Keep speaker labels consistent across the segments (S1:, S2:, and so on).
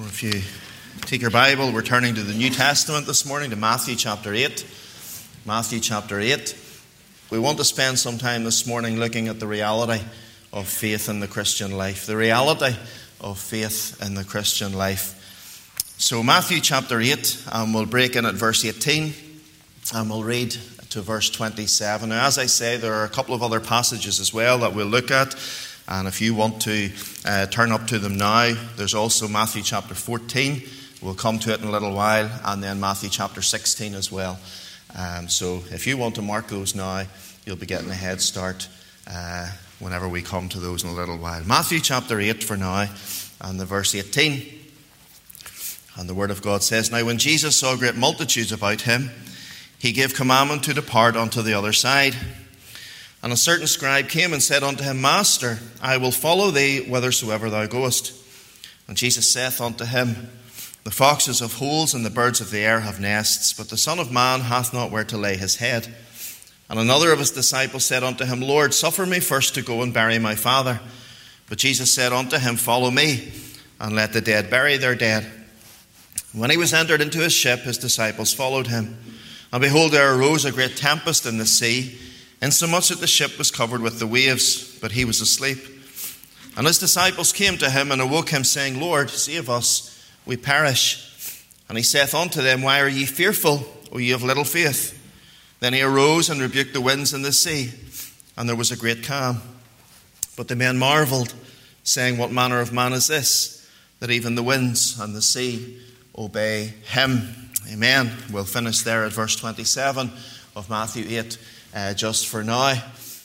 S1: Or if you take your Bible, we're turning to the New Testament this morning, to Matthew chapter 8. Matthew chapter 8. We want to spend some time this morning looking at the reality of faith in the Christian life. The reality of faith in the Christian life. So Matthew chapter 8, and we'll break in at verse 18, and we'll read to verse 27. Now, as I say, there are a couple of other passages as well that we'll look at. And if you want to turn up to them now, there's also Matthew chapter 14. We'll come to it in a little while. And then Matthew chapter 16 as well. So if you want to mark those now, you'll be getting a head start whenever we come to those in a little while. Matthew chapter 8 for now, and the verse 18. And the word of God says, "Now when Jesus saw great multitudes about him, he gave commandment to depart unto the other side. And a certain scribe came and said unto him, Master, I will follow thee whithersoever thou goest. And Jesus saith unto him, The foxes have holes, and the birds of the air have nests, but the Son of Man hath not where to lay his head. And another of his disciples said unto him, Lord, suffer me first to go and bury my father. But Jesus said unto him, Follow me, and let the dead bury their dead. When he was entered into his ship, his disciples followed him. And behold, there arose a great tempest in the sea, insomuch that the ship was covered with the waves, but he was asleep. And his disciples came to him and awoke him, saying, Lord, save us, we perish. And he saith unto them, Why are ye fearful, O ye of little faith? Then he arose and rebuked the winds and the sea, and there was a great calm. But the men marveled, saying, What manner of man is this, that even the winds and the sea obey him? Amen. We'll finish there at verse 27 of Matthew 8. Just for now.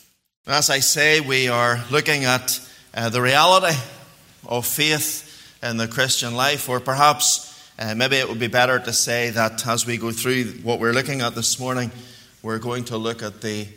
S1: As I say, we are looking at the reality of faith in the Christian life, or perhaps maybe it would be better to say that as we go through what we're looking at this morning, we're going to look at the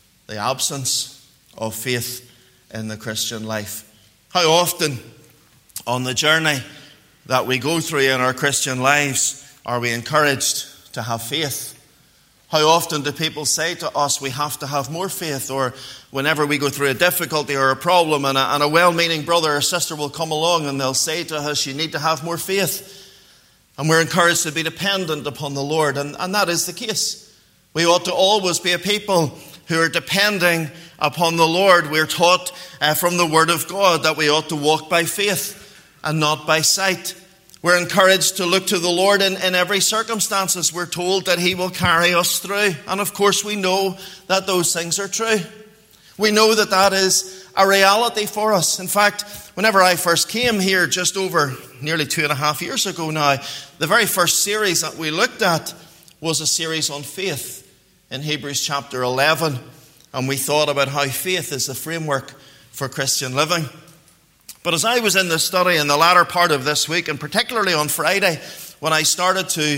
S1: absence of faith in the Christian life. How often on the journey that we go through in our Christian lives are we encouraged to have faith? How often do people say to us we have to have more faith? Or whenever we go through a difficulty or a problem, and a well-meaning brother or sister will come along and they'll say to us, you need to have more faith. And we're encouraged to be dependent upon the Lord. And that is the case. We ought to always be a people who are depending upon the Lord. We're taught from the Word of God that we ought to walk by faith and not by sight. We're encouraged to look to the Lord in every circumstances. We're told that he will carry us through. And of course we know that those things are true. We know that that is a reality for us. In fact, whenever I first came here just over nearly 2.5 years ago now, the very first series that we looked at was a series on faith in Hebrews chapter 11. And we thought about how faith is the framework for Christian living. But as I was in the study in the latter part of this week, and particularly on Friday, when I started to,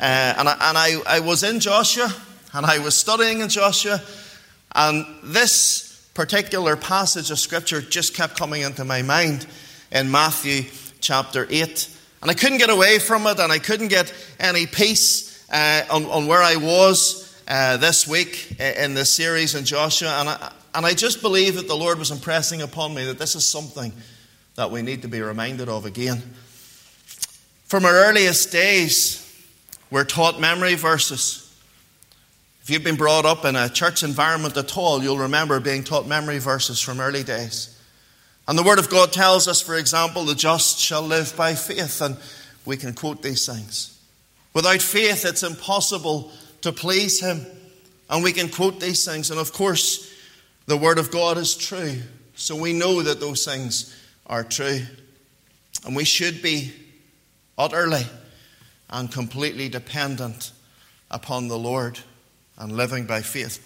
S1: I was in Joshua, and I was studying in Joshua, and this particular passage of Scripture just kept coming into my mind in Matthew chapter 8. And I couldn't get away from it, and I couldn't get any peace on where I was this week in this series in Joshua. And I just believe that the Lord was impressing upon me that this is something that we need to be reminded of again. From our earliest days, we're taught memory verses. If you've been brought up in a church environment at all, you'll remember being taught memory verses from early days. And the Word of God tells us, for example, the just shall live by faith, and we can quote these things. Without faith, it's impossible to please him, and we can quote these things. And of course, the Word of God is true, so we know that those things are true. And we should be utterly and completely dependent upon the Lord and living by faith.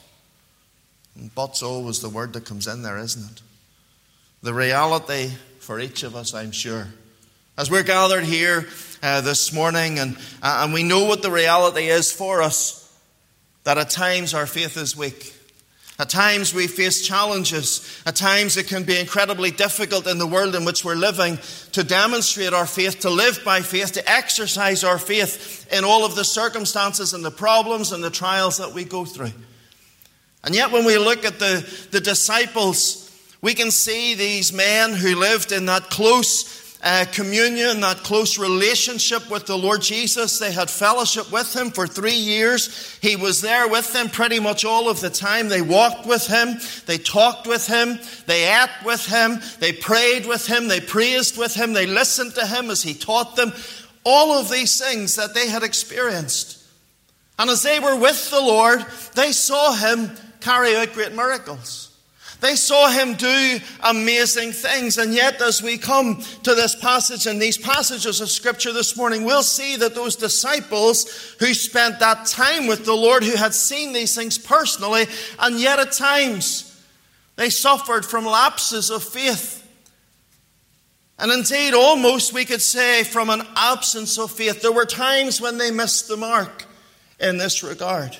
S1: But's always the word that comes in there, isn't it? The reality for each of us, I'm sure. As we're gathered here this morning, and we know what the reality is for us, that at times our faith is weak. At times we face challenges. At times it can be incredibly difficult in the world in which we're living to demonstrate our faith, to live by faith, to exercise our faith in all of the circumstances and the problems and the trials that we go through. And yet when we look at the disciples, we can see these men who lived in that close communion, that close relationship with the Lord Jesus. They had fellowship with him for 3 years. He was there with them pretty much all of the time. They walked with him. They talked with him. They ate with him. They prayed with him. They praised with him. They listened to him as he taught them. All of these things that they had experienced. And as they were with the Lord, they saw him carry out great miracles. They saw him do amazing things. And yet, as we come to this passage and these passages of Scripture this morning, we'll see that those disciples who spent that time with the Lord, who had seen these things personally, and yet at times they suffered from lapses of faith. And indeed, almost we could say from an absence of faith. There were times when they missed the mark in this regard.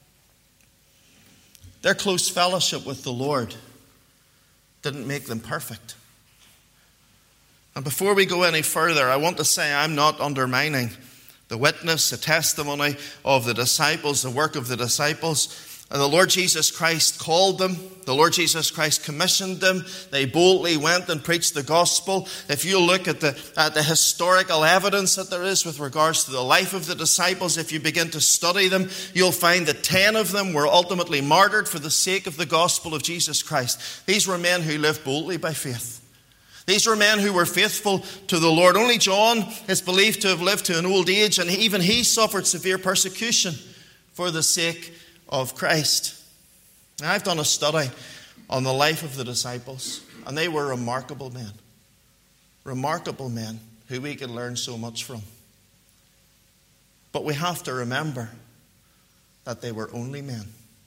S1: Their close fellowship with the Lord didn't make them perfect. And before we go any further, I want to say I'm not undermining the witness, the testimony of the disciples, the work of the disciples. And the Lord Jesus Christ called them. The Lord Jesus Christ commissioned them. They boldly went and preached the gospel. If you look at the historical evidence that there is with regards to the life of the disciples, if you begin to study them, you'll find that 10 of them were ultimately martyred for the sake of the gospel of Jesus Christ. These were men who lived boldly by faith. These were men who were faithful to the Lord. Only John is believed to have lived to an old age, and even he suffered severe persecution for the sake of Christ. Now, I've done a study on the life of the disciples, and they were remarkable men. Remarkable men who we can learn so much from. But we have to remember that they were only men.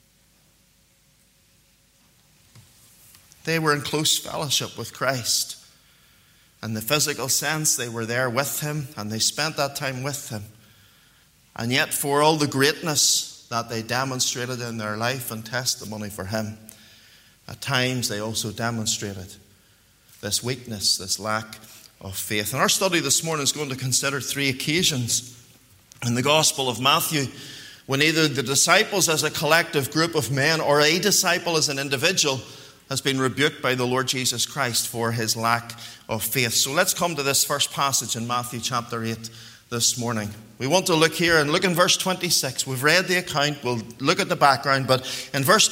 S1: They were in close fellowship with Christ. In the physical sense, they were there with him, and they spent that time with him. And yet, for all the greatness that they demonstrated in their life and testimony for him, at times they also demonstrated this weakness, this lack of faith. And our study this morning is going to consider 3 occasions in the Gospel of Matthew when either the disciples as a collective group of men or a disciple as an individual has been rebuked by the Lord Jesus Christ for his lack of faith. So let's come to this first passage in Matthew chapter 8 this morning. We want to look here and look in verse 26. We've read the account. We'll look at the background. But in verse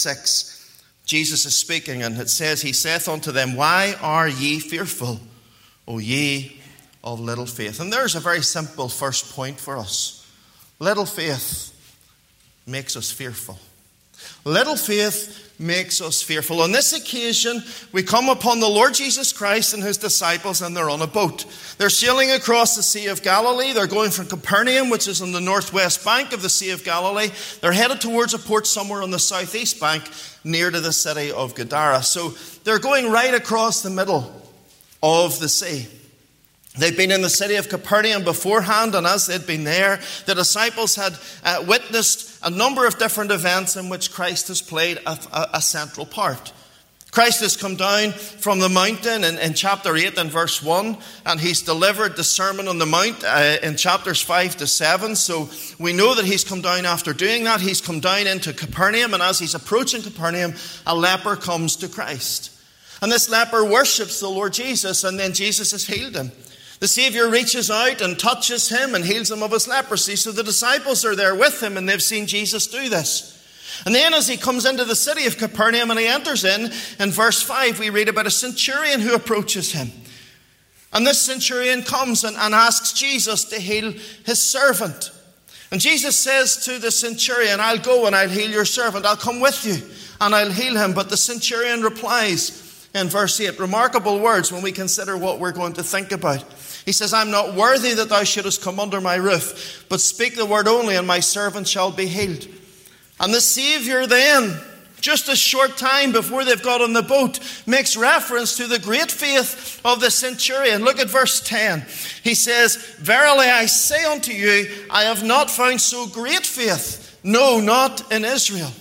S1: 26, Jesus is speaking, and it says, He saith unto them, Why are ye fearful, O ye of little faith? And there's a very simple first point for us. Little faith makes us fearful. Little faith makes us fearful. On this occasion, we come upon the Lord Jesus Christ and his disciples, and they're on a boat. They're sailing across the Sea of Galilee. They're going from Capernaum, which is on the northwest bank of the Sea of Galilee. They're headed towards a port somewhere on the southeast bank, near to the city of Gadara. So they're going right across the middle of the sea. They'd been in the city of Capernaum beforehand, and as they'd been there, the disciples had witnessed a number of different events in which Christ has played a central part. Christ has come down from the mountain in chapter 8 and verse 1, and he's delivered the Sermon on the Mount in chapters 5 to 7. So we know that he's come down after doing that. He's come down into Capernaum, and as he's approaching Capernaum, a leper comes to Christ. And this leper worships the Lord Jesus, and then Jesus has healed him. The Savior reaches out and touches him and heals him of his leprosy. So the disciples are there with him, and they've seen Jesus do this. And then as he comes into the city of Capernaum and he enters in verse 5, we read about a centurion who approaches him. And this centurion comes and asks Jesus to heal his servant. And Jesus says to the centurion, I'll go and I'll heal your servant. I'll come with you and I'll heal him. But the centurion replies in verse 8, remarkable words when we consider what we're going to think about. He says, I'm not worthy that thou shouldest come under my roof, but speak the word only, and my servant shall be healed. And the Savior then, just a short time before they've got on the boat, makes reference to the great faith of the centurion. Look at verse 10. He says, Verily I say unto you, I have not found so great faith, no, not in Israel.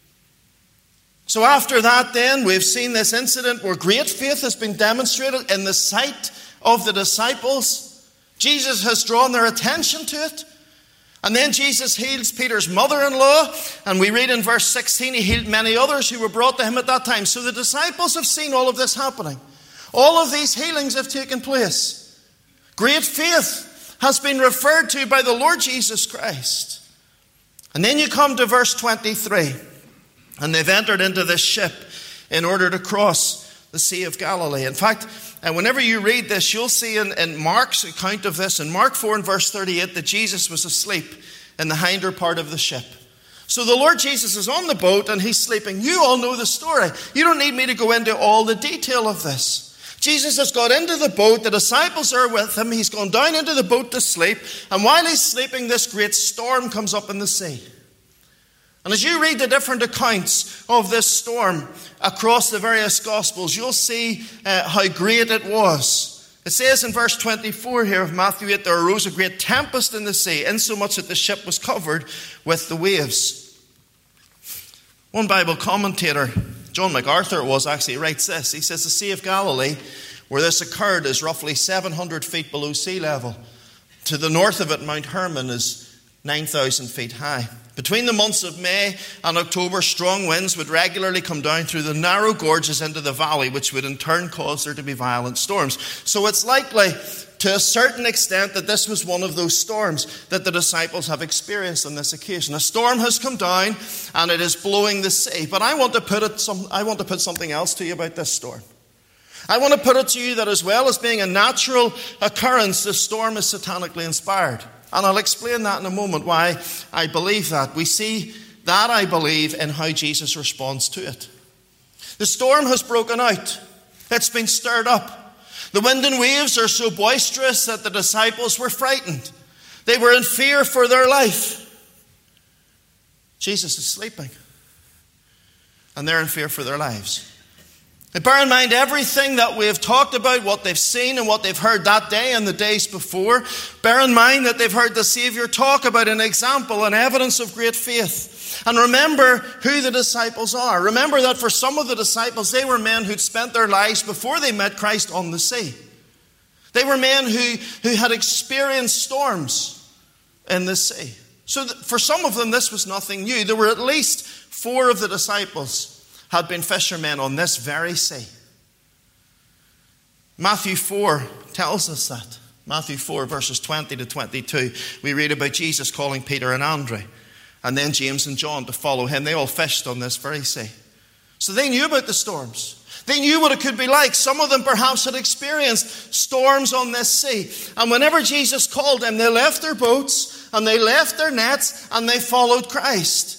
S1: So after that then, we've seen this incident where great faith has been demonstrated in the sight of the disciples. Jesus has drawn their attention to it. And then Jesus heals Peter's mother-in-law. And we read in verse 16, he healed many others who were brought to him at that time. So the disciples have seen all of this happening. All of these healings have taken place. Great faith has been referred to by the Lord Jesus Christ. And then you come to verse 23. And they've entered into this ship in order to cross the Sea of Galilee. In fact, whenever you read this, you'll see in Mark's account of this, in Mark 4 and verse 38, that Jesus was asleep in the hinder part of the ship. So the Lord Jesus is on the boat and he's sleeping. You all know the story. You don't need me to go into all the detail of this. Jesus has got into the boat. The disciples are with him. He's gone down into the boat to sleep. And while he's sleeping, this great storm comes up in the sea. And as you read the different accounts of this storm across the various Gospels, you'll see how great it was. It says in verse 24 here of Matthew 8, there arose a great tempest in the sea, insomuch that the ship was covered with the waves. One Bible commentator, John MacArthur writes this. He says the Sea of Galilee, where this occurred, is roughly 700 feet below sea level. To the north of it, Mount Hermon is 9,000 feet high. Between the months of May and October, strong winds would regularly come down through the narrow gorges into the valley, which would in turn cause there to be violent storms. So it's likely, to a certain extent, that this was one of those storms that the disciples have experienced on this occasion. A storm has come down and it is blowing the sea. But I want to put something else to you about this storm. I want to put it to you that as well as being a natural occurrence, this storm is satanically inspired. And I'll explain that in a moment, why I believe that. We see that, I believe, in how Jesus responds to it. The storm has broken out. It's been stirred up. The wind and waves are so boisterous that the disciples were frightened. They were in fear for their life. Jesus is sleeping. And they're in fear for their lives. And bear in mind everything that we have talked about, what they've seen and what they've heard that day and the days before. Bear in mind that they've heard the Savior talk about an example, an evidence of great faith. And remember who the disciples are. Remember that for some of the disciples, they were men who'd spent their lives before they met Christ on the sea. They were men who had experienced storms in the sea. So for some of them, this was nothing new. There were at least 4 of the disciples had been fishermen on this very sea. Matthew 4 tells us that. Matthew 4 verses 20 to 22. We read about Jesus calling Peter and Andrew, and then James and John to follow him. They all fished on this very sea. So they knew about the storms. They knew what it could be like. Some of them perhaps had experienced storms on this sea. And whenever Jesus called them, they left their boats and they left their nets and they followed Christ.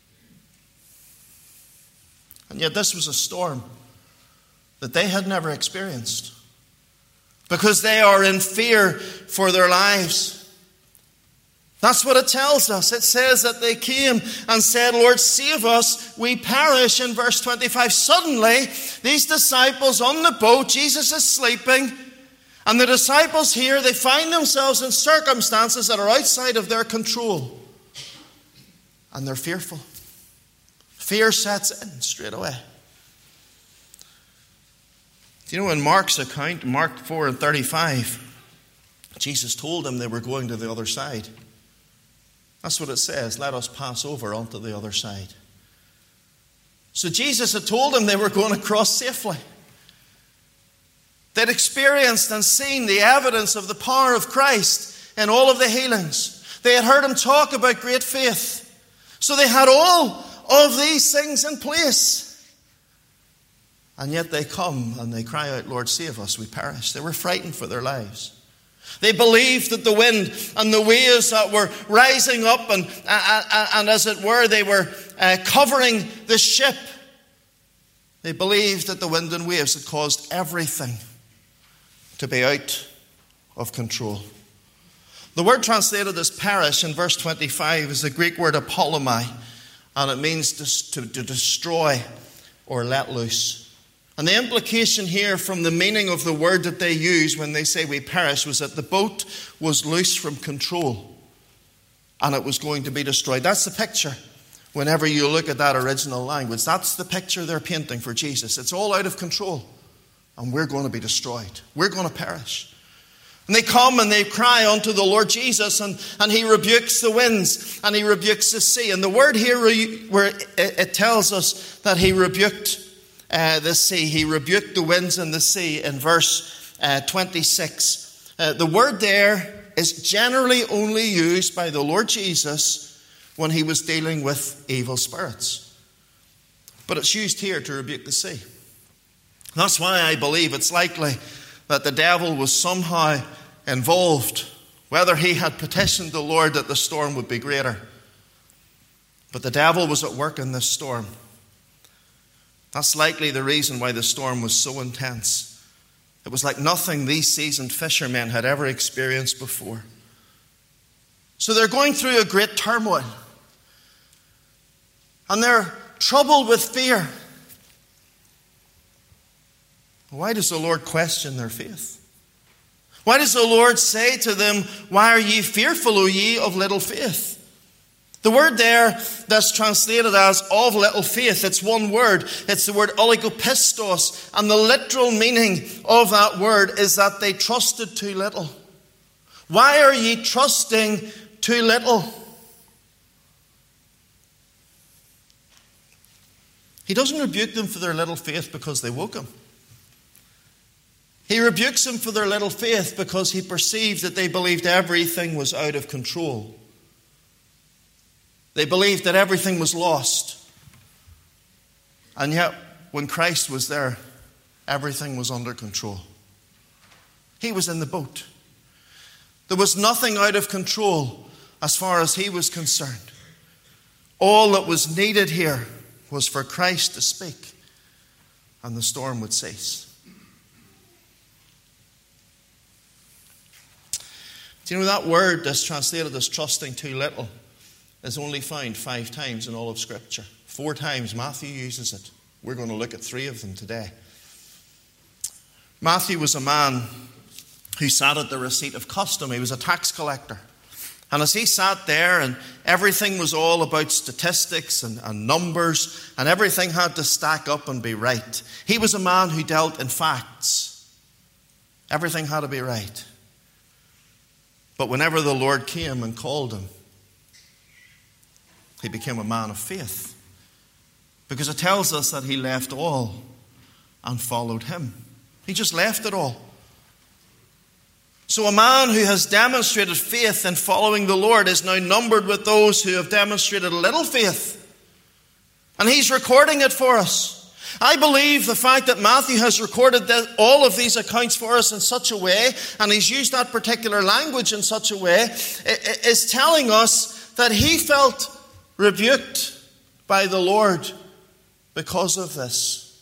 S1: And yet this was a storm that they had never experienced, because they are in fear for their lives. That's what it tells us. It says that they came and said, Lord, save us, we perish, in verse 25. Suddenly, these disciples on the boat, Jesus is sleeping, and the disciples here, they find themselves in circumstances that are outside of their control. And they're fearful. Fear sets in straight away. Do you know in Mark's account, Mark 4 and 35, Jesus told them they were going to the other side. That's what it says. Let us pass over onto the other side. So Jesus had told them they were going to cross safely. They'd experienced and seen the evidence of the power of Christ in all of the healings. They had heard him talk about great faith. So they had all of these things in place. And yet they come and they cry out, Lord, save us, we perish. They were frightened for their lives. They believed that the wind and the waves that were rising up and as it were, they were covering the ship. They believed that the wind and waves had caused everything to be out of control. The word translated as perish in verse 25 is the Greek word apolomai, and it means to destroy or let loose. And the implication here from the meaning of the word that they use when they say we perish was that the boat was loose from control and it was going to be destroyed. That's the picture. Whenever you look at that original language, that's the picture they're painting for Jesus. It's all out of control and we're going to be destroyed. We're going to perish. And they come and they cry unto the Lord Jesus, and he rebukes the winds and he rebukes the sea. And the word here where it tells us that he rebuked the sea. He rebuked the winds and the sea in verse 26. The word there is generally only used by the Lord Jesus when he was dealing with evil spirits. But it's used here to rebuke the sea. That's why I believe it's likely that the devil was somehow involved, whether he had petitioned the Lord that the storm would be greater. But the devil was at work in this storm. That's likely the reason why the storm was so intense. It was like nothing these seasoned fishermen had ever experienced before. So they're going through a great turmoil. And they're troubled with fear. Why does the Lord question their faith? Why does the Lord say to them, "Why are ye fearful, O ye of little faith?" The word there that's translated as "of little faith," it's one word. It's the word oligopistos. And the literal meaning of that word is that they trusted too little. Why are ye trusting too little? He doesn't rebuke them for their little faith because they woke him. He rebukes them for their little faith because he perceived that they believed everything was out of control. They believed that everything was lost. And yet, when Christ was there, everything was under control. He was in the boat. There was nothing out of control as far as he was concerned. All that was needed here was for Christ to speak, and the storm would cease. Do you know that word that's translated as trusting too little is only found 5 times in all of Scripture? 4 times Matthew uses it. We're going to look at 3 of them today. Matthew was a man who sat at the receipt of custom. He was a tax collector. And as he sat there and everything was all about statistics and numbers and everything had to stack up and be right, he was a man who dealt in facts. Everything had to be right. But whenever the Lord came and called him, he became a man of faith. Because it tells us that he left all and followed him. He just left it all. So a man who has demonstrated faith in following the Lord is now numbered with those who have demonstrated little faith. And he's recording it for us. I believe the fact that Matthew has recorded all of these accounts for us in such a way, and he's used that particular language in such a way, is telling us that he felt rebuked by the Lord because of this.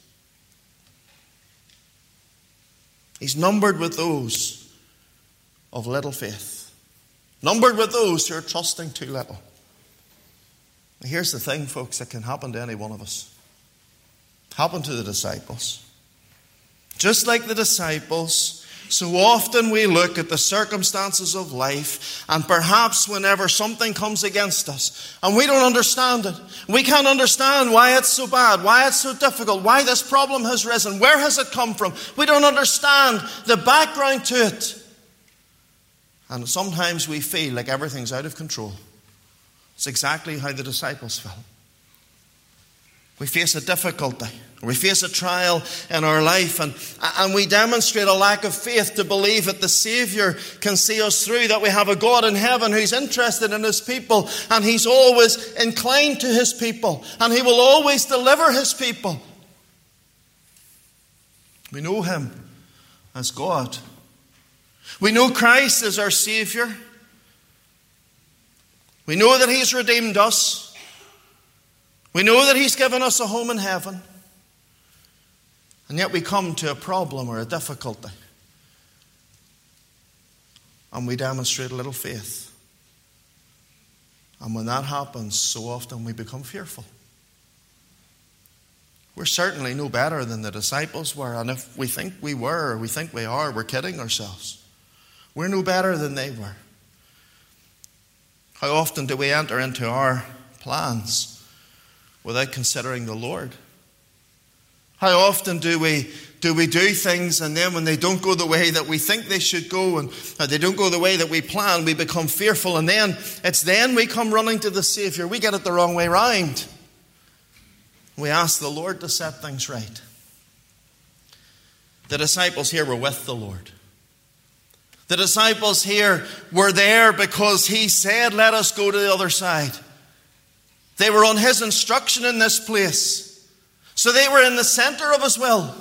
S1: He's numbered with those of little faith. Numbered with those who are trusting too little. Now here's the thing, folks, that can happen to any one of us. Happened to the disciples. Just like the disciples, so often we look at the circumstances of life, and perhaps whenever something comes against us and we don't understand it, we can't understand why it's so bad, why it's so difficult, why this problem has risen, where has it come from? We don't understand the background to it. And sometimes we feel like everything's out of control. It's exactly how the disciples felt. We face a difficulty, we face a trial in our life, and we demonstrate a lack of faith to believe that the Savior can see us through, that we have a God in heaven who's interested in his people, and he's always inclined to his people, and he will always deliver his people. We know him as God. We know Christ as our Savior. We know that he's redeemed us. We know that he's given us a home in heaven. And yet we come to a problem or a difficulty, and we demonstrate a little faith. And when that happens, so often we become fearful. We're certainly no better than the disciples were. And if we think we were, or we think we are, we're kidding ourselves. We're no better than they were. How often do we enter into our plans without considering the Lord? How often do we do things, and then when they don't go the way that we think they should go, and they don't go the way that we plan, we become fearful, and then we come running to the Savior. We get it the wrong way round. We ask the Lord to set things right. The disciples here were with the Lord. The disciples here were there because he said, let us go to the other side. They were on his instruction in this place. So they were in the center of his will.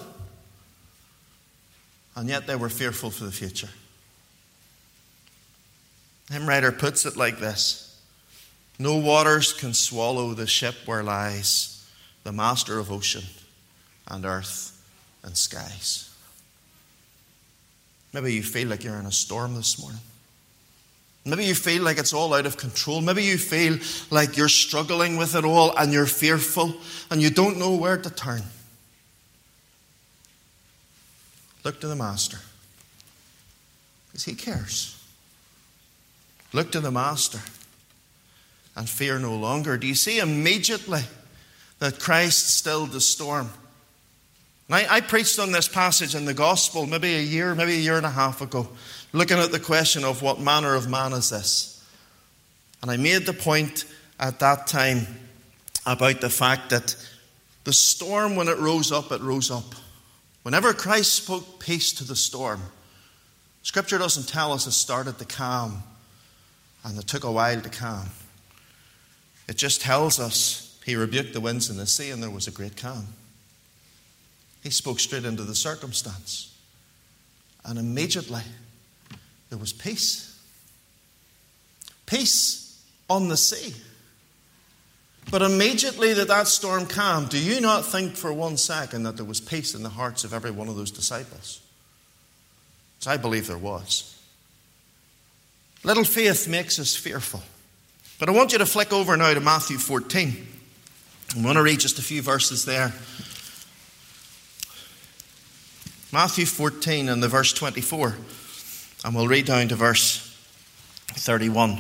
S1: And yet they were fearful for the future. The hymn writer puts it like this: no waters can swallow the ship where lies the master of ocean and earth and skies. Maybe you feel like you're in a storm this morning. Maybe you feel like it's all out of control. Maybe you feel like you're struggling with it all and you're fearful and you don't know where to turn. Look to the Master, because he cares. Look to the Master and fear no longer. Do you see immediately that Christ stilled the storm? And I preached on this passage in the Gospel maybe a year and a half ago, looking at the question of what manner of man is this. And I made the point at that time about the fact that the storm, when it rose up, it rose up. Whenever Christ spoke peace to the storm, Scripture doesn't tell us it started to calm and it took a while to calm. It just tells us he rebuked the winds and the sea and there was a great calm. He spoke straight into the circumstance. And immediately there was peace. Peace on the sea. But immediately that storm calmed, do you not think for 1 second that there was peace in the hearts of every one of those disciples? Because I believe there was. Little faith makes us fearful. But I want you to flick over now to Matthew 14. I'm going to read just a few verses there. Matthew 14 and the verse 24. And we'll read down to verse 31.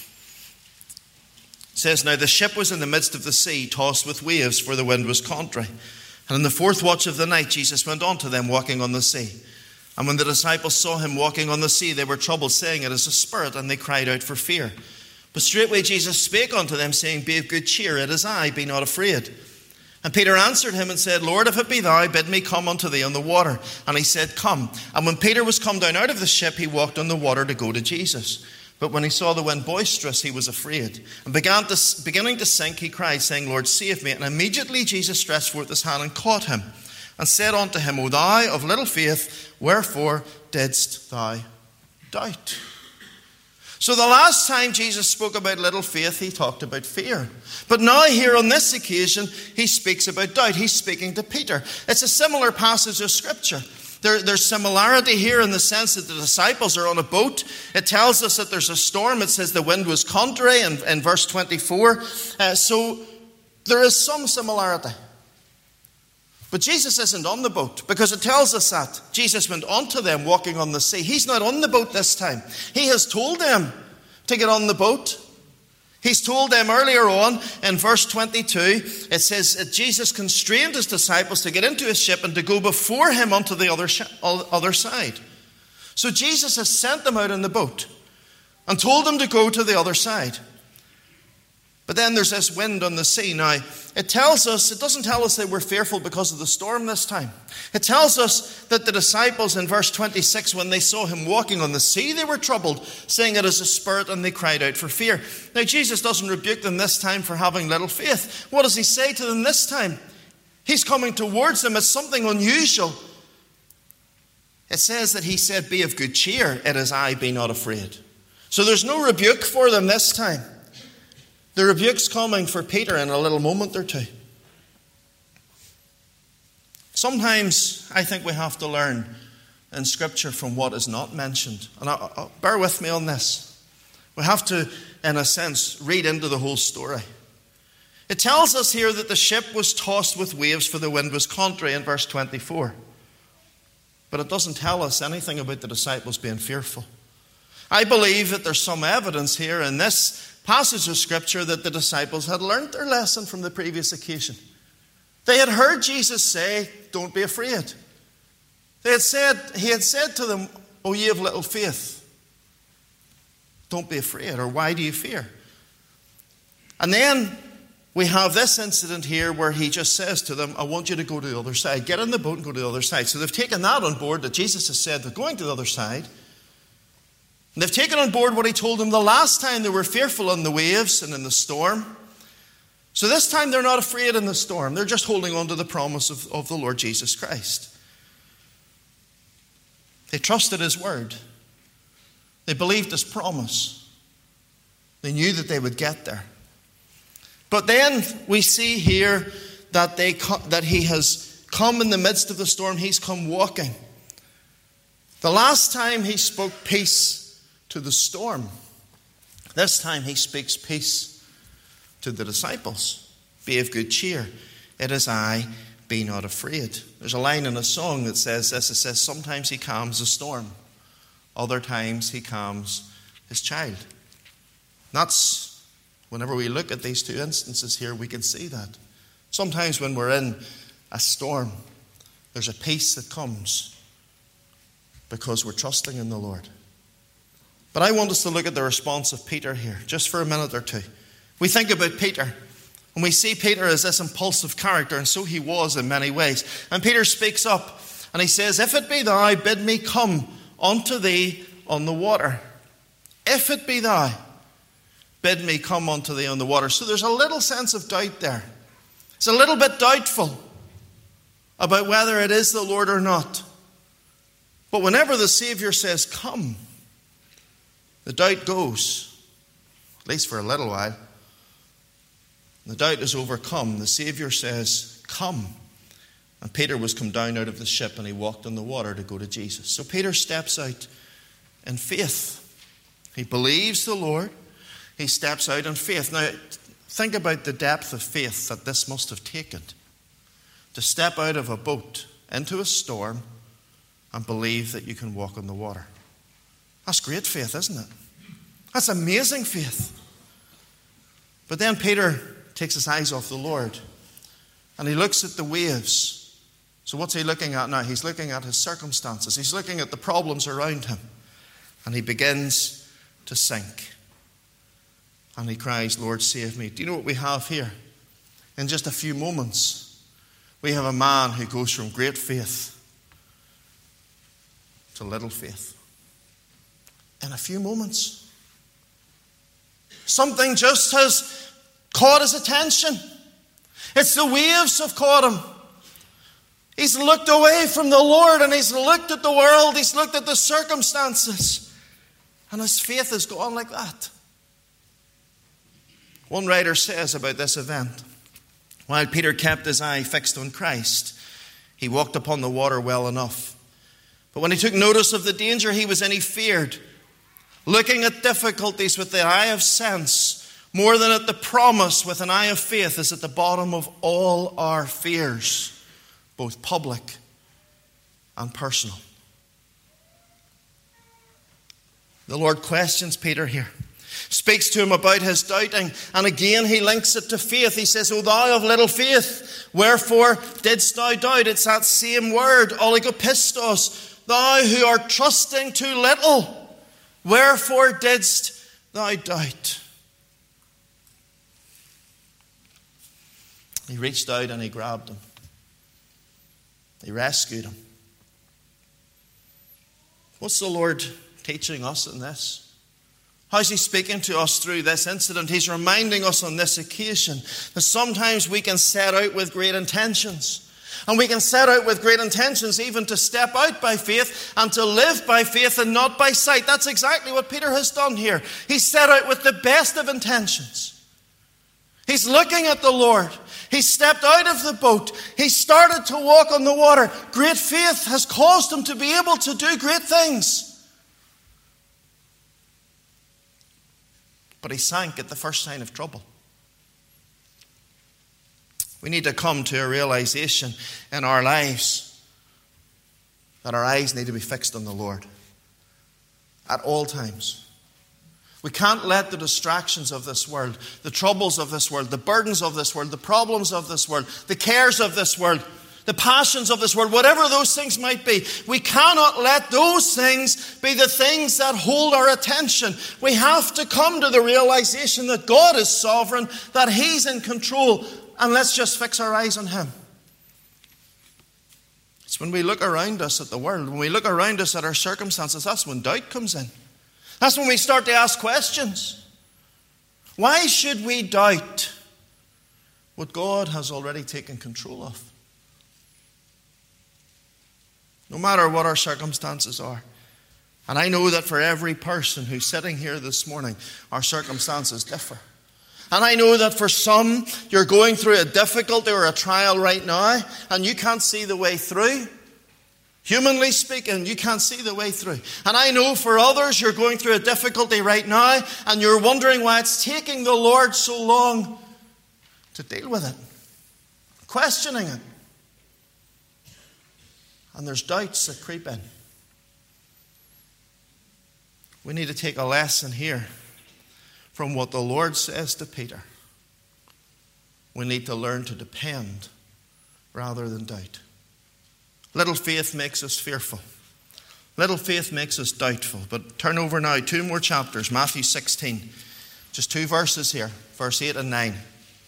S1: It says, now the ship was in the midst of the sea, tossed with waves, for the wind was contrary. And in the 4th watch of the night, Jesus went on to them, walking on the sea. And when the disciples saw him walking on the sea, they were troubled, saying, it is a spirit, and they cried out for fear. But straightway Jesus spake unto them, saying, be of good cheer, it is I, be not afraid. And Peter answered him and said, Lord, if it be thou, bid me come unto thee on the water. And he said, come. And when Peter was come down out of the ship, he walked on the water to go to Jesus. But when he saw the wind boisterous, he was afraid. And beginning to sink, he cried, saying, Lord, save me. And immediately Jesus stretched forth his hand and caught him, and said unto him, O thou of little faith, wherefore didst thou doubt? So the last time Jesus spoke about little faith, he talked about fear. But now here on this occasion, he speaks about doubt. He's speaking to Peter. It's a similar passage of Scripture. There's similarity here in the sense that the disciples are on a boat. It tells us that there's a storm. It says the wind was contrary in verse 24. So there is some similarity. But Jesus isn't on the boat, because it tells us that Jesus went on to them walking on the sea. He's not on the boat this time. He has told them to get on the boat. He's told them earlier on in verse 22, it says that Jesus constrained his disciples to get into his ship and to go before him onto the other side. So Jesus has sent them out in the boat and told them to go to the other side. But then there's this wind on the sea. Now, it doesn't tell us they were fearful because of the storm this time. It tells us that the disciples in verse 26, when they saw him walking on the sea, they were troubled, saying it is a spirit, and they cried out for fear. Now, Jesus doesn't rebuke them this time for having little faith. What does he say to them this time? He's coming towards them as something unusual. It says that he said, be of good cheer, it is I, be not afraid. So there's no rebuke for them this time. The rebuke's coming for Peter in a little moment or two. Sometimes I think we have to learn in Scripture from what is not mentioned. And bear with me on this. We have to, in a sense, read into the whole story. It tells us here that the ship was tossed with waves, for the wind was contrary in verse 24. But it doesn't tell us anything about the disciples being fearful. I believe that there's some evidence here in this passage of Scripture that the disciples had learnt their lesson from the previous occasion. They had heard Jesus say, don't be afraid. He had said to them, O ye of little faith, don't be afraid, or why do you fear? And then we have this incident here where he just says to them, I want you to go to the other side. Get in the boat and go to the other side. So they've taken that on board, that Jesus has said they're going to the other side. And they've taken on board what he told them the last time they were fearful in the waves and in the storm. So this time they're not afraid in the storm. They're just holding on to the promise of the Lord Jesus Christ. They trusted his word. They believed his promise. They knew that they would get there. But then we see here that he has come in the midst of the storm. He's come walking. The last time he spoke peace to the storm. This time he speaks peace to the disciples. Be of good cheer. It is I, be not afraid. There's a line in a song that says this. It says, sometimes he calms the storm. Other times he calms his child. That's whenever we look at these two instances here, we can see that. Sometimes when we're in a storm, there's a peace that comes because we're trusting in the Lord. But I want us to look at the response of Peter here, just for a minute or two. We think about Peter, and we see Peter as this impulsive character, and so he was in many ways. And Peter speaks up, and he says, if it be thou, bid me come unto thee on the water. If it be thou, bid me come unto thee on the water. So there's a little sense of doubt there. It's a little bit doubtful about whether it is the Lord or not. But whenever the Savior says, come, the doubt goes, at least for a little while. The doubt is overcome. The Savior says, come. And Peter was come down out of the ship and he walked on the water to go to Jesus. So Peter steps out in faith. He believes the Lord. He steps out in faith. Now, think about the depth of faith that this must have taken. To step out of a boat into a storm and believe that you can walk on the water. That's great faith, isn't it? That's amazing faith. But then Peter takes his eyes off the Lord and he looks at the waves. So what's he looking at now? He's looking at his circumstances. He's looking at the problems around him. And he begins to sink. And he cries, Lord, save me. Do you know what we have here? In just a few moments, we have a man who goes from great faith to little faith. In a few moments. Something just has caught his attention. It's the waves have caught him. He's looked away from the Lord and he's looked at the world. He's looked at the circumstances. And his faith has gone like that. One writer says about this event, while Peter kept his eye fixed on Christ, he walked upon the water well enough. But when he took notice of the danger he was in, he feared. Looking at difficulties with the eye of sense, more than at the promise with an eye of faith, is at the bottom of all our fears, both public and personal. The Lord questions Peter here, speaks to him about his doubting, and again he links it to faith. He says, O thou of little faith, wherefore didst thou doubt? It's that same word, oligopistos, thou who art trusting too little. Wherefore didst thou doubt? He reached out and he grabbed him. He rescued him. What's the Lord teaching us in this? How's he speaking to us through this incident? He's reminding us on this occasion that sometimes we can set out with great intentions. And we can set out with great intentions even to step out by faith and to live by faith and not by sight. That's exactly what Peter has done here. He set out with the best of intentions. He's looking at the Lord. He stepped out of the boat. He started to walk on the water. Great faith has caused him to be able to do great things. But he sank at the first sign of trouble. We need to come to a realization in our lives that our eyes need to be fixed on the Lord at all times. We can't let the distractions of this world, the troubles of this world, the burdens of this world, the problems of this world, the cares of this world, the passions of this world, whatever those things might be, we cannot let those things be the things that hold our attention. We have to come to the realization that God is sovereign, that He's in control, and let's just fix our eyes on Him. It's when we look around us at the world, when we look around us at our circumstances, that's when doubt comes in. That's when we start to ask questions. Why should we doubt what God has already taken control of? No matter what our circumstances are. And I know that for every person who's sitting here this morning, our circumstances differ. And I know that for some, you're going through a difficulty or a trial right now, and you can't see the way through. Humanly speaking, you can't see the way through. And I know for others, you're going through a difficulty right now, and you're wondering why it's taking the Lord so long to deal with it, questioning it. And there's doubts that creep in. We need to take a lesson here from what the Lord says to Peter. We need to learn to depend rather than doubt. Little faith makes us fearful. Little faith makes us doubtful. But turn over now 2 more chapters, Matthew 16. Just 2 verses here, verse 8 and 9.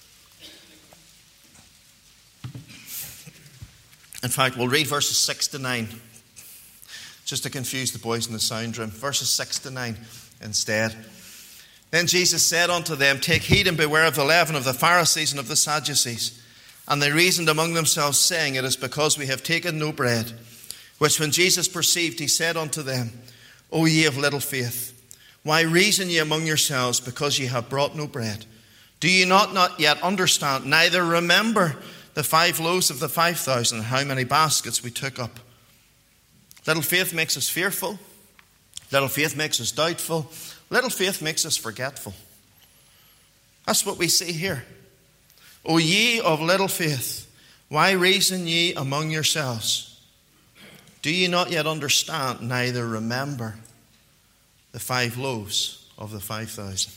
S1: In fact, we'll read verses 6 to 9, just to confuse the boys in the sound room. Verses 6 to 9 instead. Then Jesus said unto them, Take heed and beware of the leaven of the Pharisees and of the Sadducees. And they reasoned among themselves, saying, It is because we have taken no bread. Which when Jesus perceived, he said unto them, O ye of little faith, why reason ye among yourselves, because ye have brought no bread? Do ye not yet understand, neither remember the 5 loaves of the 5,000, how many baskets we took up? Little faith makes us fearful. Little faith makes us doubtful. Little faith makes us forgetful. That's what we see here. O ye of little faith, why reason ye among yourselves? Do ye not yet understand, neither remember the 5 loaves of the 5,000?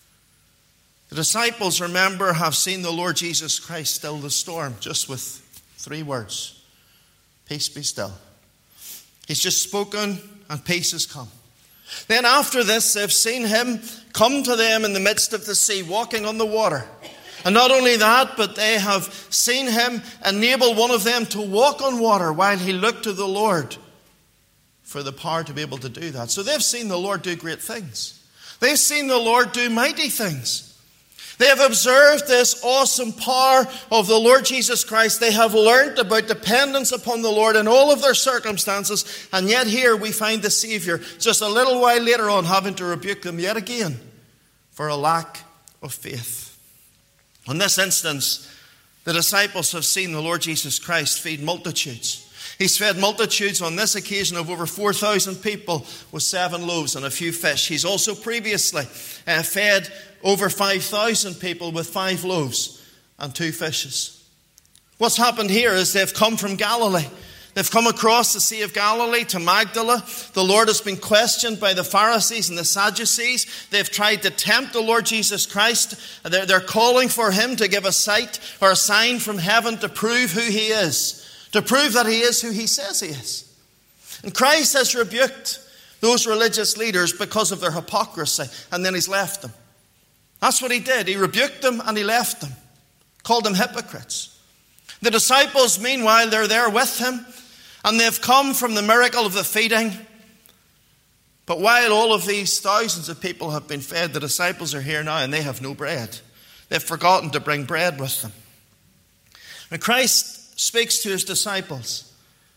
S1: The disciples, remember, have seen the Lord Jesus Christ still the storm, just with 3 words. Peace be still. He's just spoken and peace has come. Then after this, they've seen him come to them in the midst of the sea, walking on the water. And not only that, but they have seen him enable one of them to walk on water while he looked to the Lord for the power to be able to do that. So they've seen the Lord do great things. They've seen the Lord do mighty things. They have observed this awesome power of the Lord Jesus Christ. They have learned about dependence upon the Lord in all of their circumstances. And yet here we find the Savior just a little while later on having to rebuke them yet again for a lack of faith. In this instance, the disciples have seen the Lord Jesus Christ feed multitudes. He's fed multitudes on this occasion of over 4,000 people with 7 loaves and a few fish. He's also previously fed over 5,000 people with 5 loaves and 2 fishes. What's happened here is they've come from Galilee. They've come across the Sea of Galilee to Magdala. The Lord has been questioned by the Pharisees and the Sadducees. They've tried to tempt the Lord Jesus Christ. They're calling for him to give a sight or a sign from heaven to prove who he is, to prove that he is who he says he is. And Christ has rebuked those religious leaders because of their hypocrisy, and then he's left them. That's what he did. He rebuked them and he left them, called them hypocrites. The disciples, meanwhile, they're there with him, and they've come from the miracle of the feeding. But while all of these thousands of people have been fed, the disciples are here now and they have no bread. They've forgotten to bring bread with them. And Christ speaks to his disciples.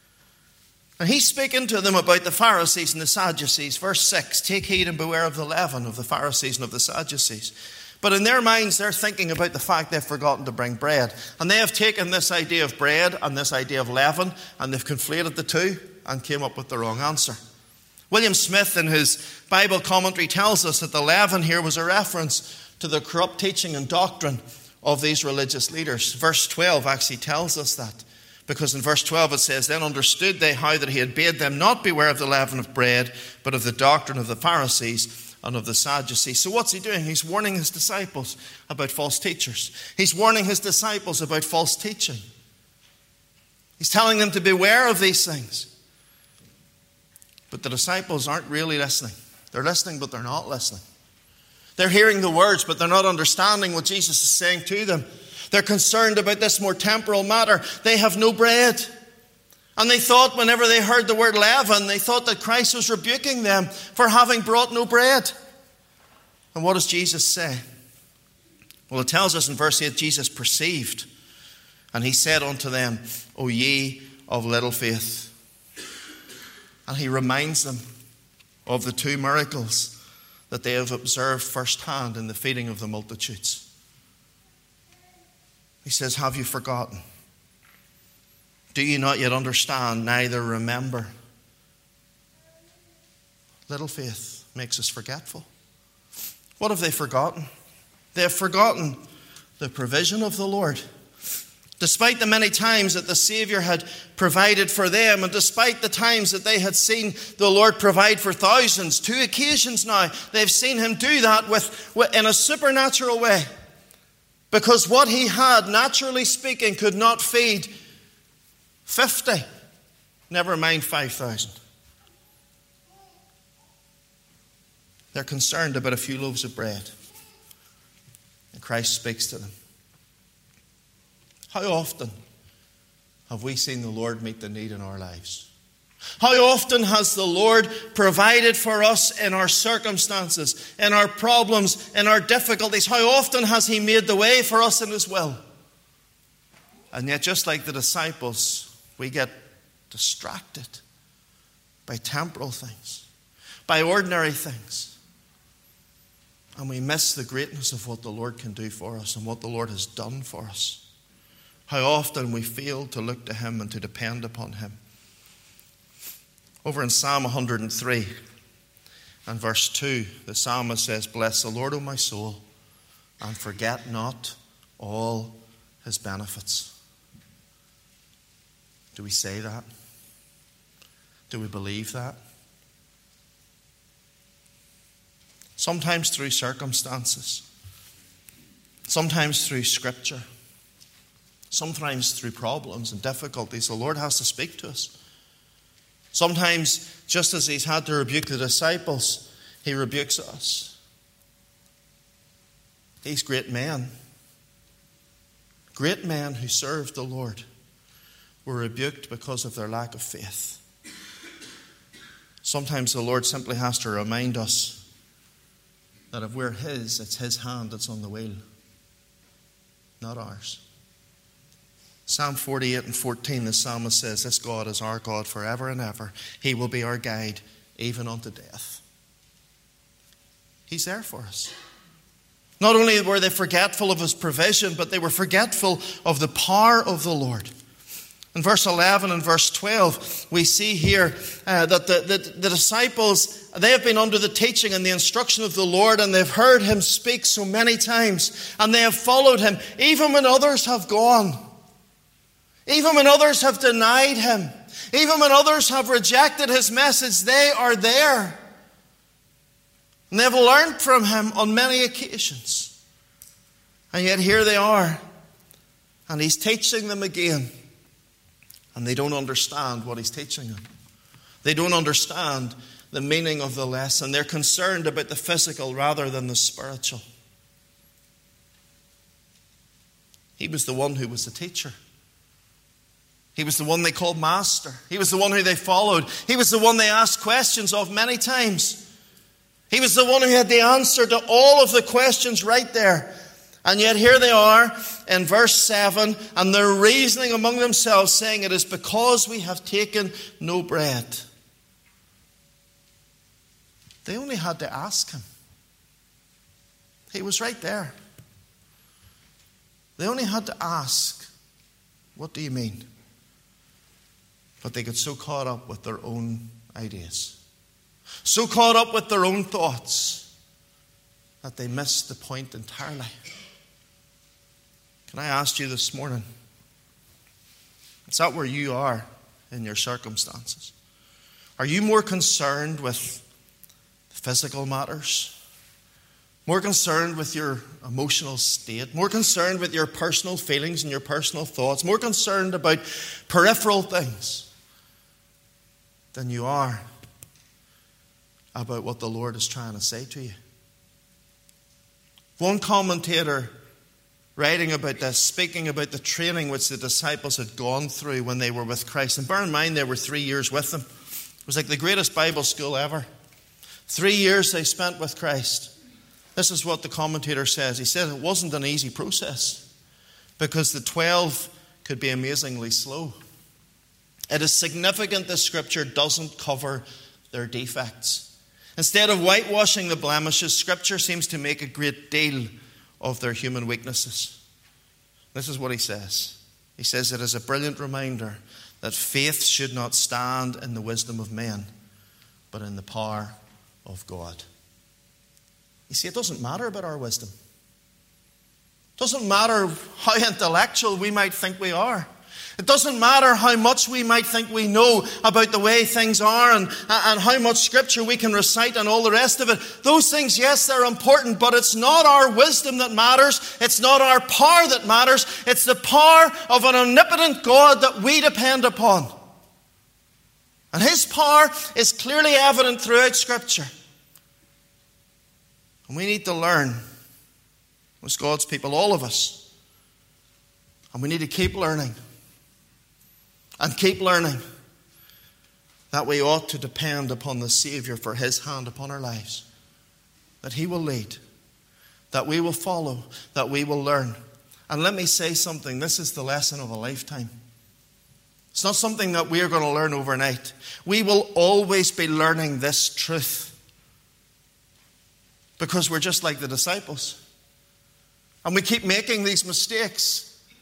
S1: And he's speaking to them about the Pharisees and the Sadducees. Verse 6, take heed and beware of the leaven of the Pharisees and of the Sadducees. But in their minds, they're thinking about the fact they've forgotten to bring bread. And they have taken this idea of bread and this idea of leaven, and they've conflated the two and came up with the wrong answer. William Smith, in his Bible commentary, tells us that the leaven here was a reference to the corrupt teaching and doctrine of these religious leaders. Verse 12 actually tells us that. Because in verse 12 it says, then understood they how that he had bade them not beware of the leaven of bread, but of the doctrine of the Pharisees and of the Sadducees. So what's he doing? He's warning his disciples about false teachers. He's warning his disciples about false teaching. He's telling them to beware of these things. But the disciples aren't really listening. They're listening, but they're not listening. They're hearing the words, but they're not understanding what Jesus is saying to them. They're concerned about this more temporal matter. They have no bread. And they thought, whenever they heard the word leaven, they thought that Christ was rebuking them for having brought no bread. And what does Jesus say? Well, it tells us in verse 8, Jesus perceived, and he said unto them, O ye of little faith. And he reminds them of the two miracles that they have observed firsthand in the feeding of the multitudes. He says, have you forgotten? Do you not yet understand, neither remember? Little faith makes us forgetful. What have they forgotten? They have forgotten the provision of the Lord. Despite the many times that the Savior had provided for them, and despite the times that they had seen the Lord provide for thousands, 2 occasions now, they've seen him do that in a supernatural way. Because what he had, naturally speaking, could not feed 50, never mind 5,000. They're concerned about a few loaves of bread. And Christ speaks to them. How often have we seen the Lord meet the need in our lives? How often has the Lord provided for us in our circumstances, in our problems, in our difficulties? How often has he made the way for us in his will? And yet, just like the disciples, we get distracted by temporal things, by ordinary things. And we miss the greatness of what the Lord can do for us and what the Lord has done for us. How often we fail to look to him and to depend upon him. Over in Psalm 103 and verse 2, the psalmist says, Bless the Lord, O my soul, and forget not all his benefits. Do we say that? Do we believe that? Sometimes through circumstances, sometimes through scripture, sometimes through problems and difficulties, the Lord has to speak to us. Sometimes, just as he's had to rebuke the disciples, he rebukes us. These great men who served the Lord, were rebuked because of their lack of faith. Sometimes the Lord simply has to remind us that if we're his, it's his hand that's on the wheel, not ours. Psalm 48 and 14, the psalmist says, This God is our God forever and ever. He will be our guide even unto death. He's there for us. Not only were they forgetful of his provision, but they were forgetful of the power of the Lord. In verse 11 and verse 12, we see here that the disciples, they have been under the teaching and the instruction of the Lord, and they've heard him speak so many times, and they have followed him, even when others have gone. Even when others have denied him, even when others have rejected his message, they are there. And they've learned from him on many occasions. And yet here they are. And he's teaching them again. And they don't understand what he's teaching them. They don't understand the meaning of the lesson. They're concerned about the physical rather than the spiritual. He was the one who was the teacher. He was the one they called master. He was the one who they followed. He was the one they asked questions of many times. He was the one who had the answer to all of the questions right there. And yet here they are in verse 7, and they're reasoning among themselves, saying, It is because we have taken no bread. They only had to ask him. He was right there. They only had to ask, What do you mean? But they get so caught up with their own ideas, so caught up with their own thoughts, that they miss the point entirely. Can I ask you this morning, is that where you are in your circumstances? Are you more concerned with physical matters, more concerned with your emotional state, more concerned with your personal feelings and your personal thoughts, more concerned about peripheral things than you are about what the Lord is trying to say to you. One commentator writing about this, speaking about the training which the disciples had gone through when they were with Christ. And bear in mind, they were 3 years with him. It was like the greatest Bible school ever. 3 years they spent with Christ. This is what the commentator says. He said it wasn't an easy process because the 12 could be amazingly slow. It is significant this scripture doesn't cover their defects. Instead of whitewashing the blemishes, scripture seems to make a great deal of their human weaknesses. This is what he says. He says it is a brilliant reminder that faith should not stand in the wisdom of men, but in the power of God. You see, it doesn't matter about our wisdom. It doesn't matter how intellectual we might think we are. It doesn't matter how much we might think we know about the way things are and how much scripture we can recite and all the rest of it. Those things, yes, they're important, but it's not our wisdom that matters. It's not our power that matters. It's the power of an omnipotent God that we depend upon. And his power is clearly evident throughout scripture. And we need to learn as God's people, all of us. And we need to keep learning. And keep learning that we ought to depend upon the Savior for his hand upon our lives. That he will lead. That we will follow. That we will learn. And let me say something. This is the lesson of a lifetime. It's not something that we are going to learn overnight. We will always be learning this truth. Because we're just like the disciples. And we keep making these mistakes.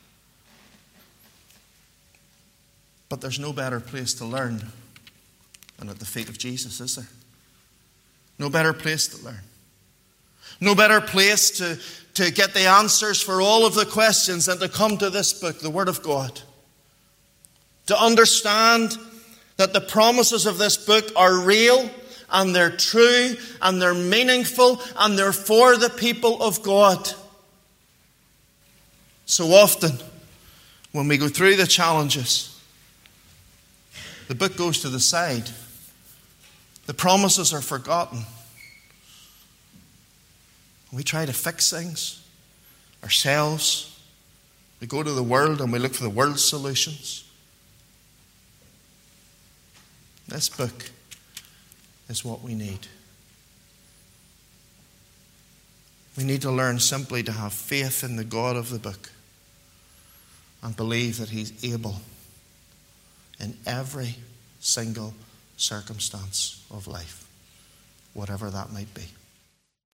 S1: But there's no better place to learn than at the feet of Jesus, is there? No better place to learn. No better place to get the answers for all of the questions than to come to this book, the Word of God. To understand that the promises of this book are real and they're true and they're meaningful and they're for the people of God. So often, when we go through the challenges, the book goes to the side. The promises are forgotten. We try to fix things ourselves. We go to the world and we look for the world's solutions. This book is what we need. We need to learn simply to have faith in the God of the book and believe that he's able in every single circumstance of life, whatever that might be.